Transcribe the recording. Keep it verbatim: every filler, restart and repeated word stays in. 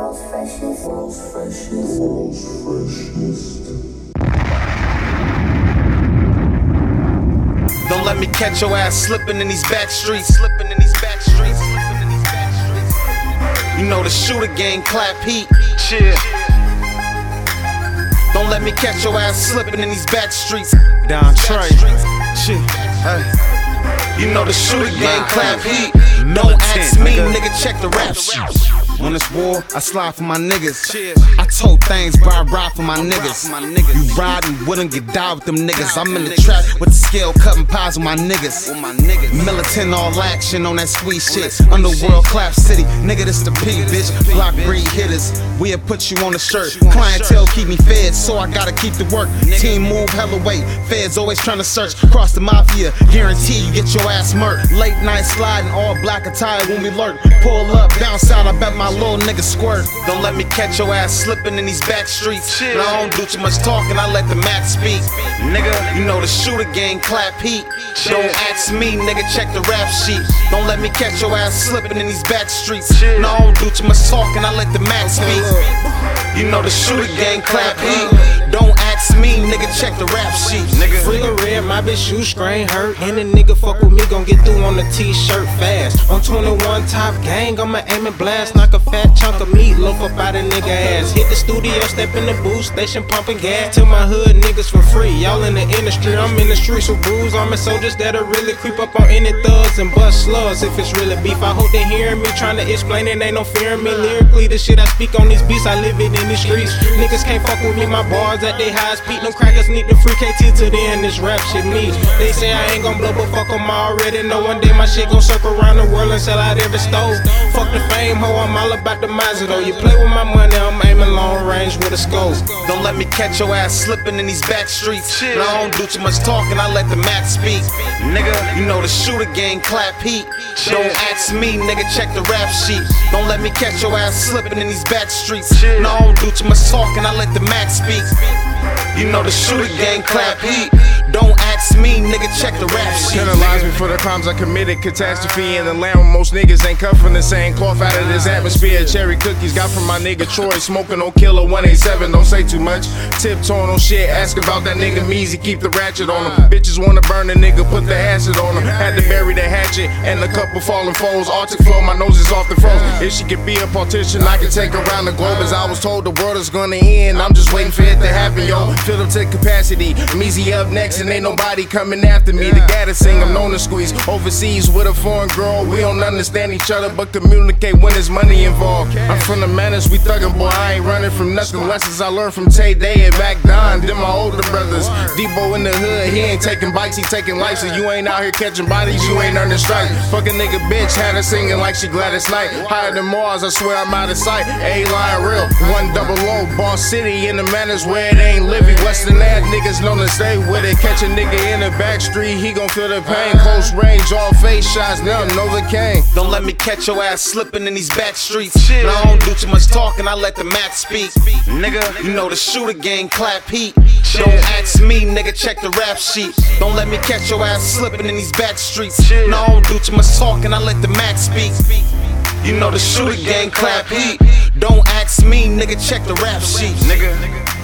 World's freshest. World's freshest. World's freshest. Don't let me catch your ass slipping in these back streets. Slipping in these back streets. You know the shooter gang clap heat. Chill. Don't let me catch your ass slipping in these back streets. Down Trey. Shit. Hey. You know the shooter gang clap heat. Don't ask me, nigga, check the rap sheet. On this war, I slide for my niggas. I told things, but I ride for my niggas. You riding with them, get died with them niggas. I'm in the trap with the scale, cutting pies with my niggas. Militant all action on that sweet shit. Underworld clap city, nigga, this the P, bitch. Block breed hitters, we'll put you on the shirt. Clientele keep me fed, so I gotta keep the work. Team move hella weight, feds always trying to search. Cross the mafia, guarantee you get your ass murked. Late night sliding, all black attire when we lurk. Pull up, down south, I bet my little nigga squirt. Don't let me catch your ass slipping in these back streets. And I don't do too much talking, I let the max speak. Nigga, you know the shooter gang clap heat. Don't ask me, nigga, check the rap sheet. Don't let me catch your ass slipping in these back streets. And I don't do too much talking, I let the max speak. You know the shooter gang clap heat. Don't ask me, nigga, check the rap sheet. Nigga, free the red, my bitch shoe screen hurt. And a nigga fuck with me, gon' get through on the t-shirt fast. On twenty-one top gang, I'ma aim and blast. Knock a fat chunk of meat, loaf up out a nigga ass. Hit the studio, step in the booth station, pumping gas. Till my hood niggas for free. Y'all in the industry, I'm in the streets with bruise. I'm a soldiers that'll really creep up on any thugs and bust slugs if it's really beef. I hope they hearing me, trying to explain it, ain't no fearing me. Lyrically, the shit I speak on these beats, I live it in the streets. Niggas can't fuck with me, my bars at they highest peak. Them crackers need the free K T to the end, this rap shit me. They say I ain't gon' blow, but fuck them, I already know one day my shit gon' circle around the world and sell out every stove. Fuck the fame, ho, I'm all about the miser though. You play with my money, I'm aiming long range with a scope. Don't let me catch your ass slipping in these back streets. And I don't do too much talking, I let the max speak. Nigga, you know the shooter gang clap heat. Don't ask me, nigga, check the rap sheet. Don't let me catch your ass slipping in these back streets. And I don't do too much talking, I let the max speak. You know the shooter gang clap heat. Don't ask me, nigga, check the rap sheet. Penalize me for the crimes I committed. Catastrophe in the land where most niggas ain't cut from the same cloth out of this atmosphere. Cherry cookies got from my nigga Troy. Smoking on killer one eighty-seven, don't say too much. Tiptoeing on shit, ask about that nigga Meezy, keep the ratchet on him. Bitches wanna burn the nigga, put the acid on him. Had to bury the hatchet and a couple falling foes. Arctic flow, my nose is off the froze. If she could be a partition, I could take her around the globe. As I was told the world is gonna end, I'm just waiting for it to happen, yo. Filled up to capacity, Meezy up next and ain't nobody coming after me. The guy to sing, I'm known to squeeze. Overseas with a foreign girl, we don't understand each other but communicate when there's money involved. I'm from the Menace, we thuggin', boy, I ain't running from nothing. Lessons I learned from Tay Day and Mac Don, then my older brothers. Debo in the hood, he ain't taking bites, he taking life. So you ain't out here catching bodies, you ain't earning stripes. Fuck a nigga bitch, had her singing like she Gladys Knight. Higher than Mars, I swear I'm out of sight. A-line real, one double O, Boss City in the Menace where it ain't living. Western ad niggas known to stay with it. Catch a nigga in the back street, he gon' feel the pain. Close range, all face shots, now Novocaine. Don't let me catch your ass slipping in these back streets. And I don't do too much talking, I let the max speak. Nigga, you know the shooter gang clap heat. Don't ask me, nigga, check the rap sheet. Don't let me catch your ass slipping in these back streets. And I don't do too much talking, I let the max speak. You know the shooter gang clap heat. Don't ask me, nigga, check the rap sheet. Nigga.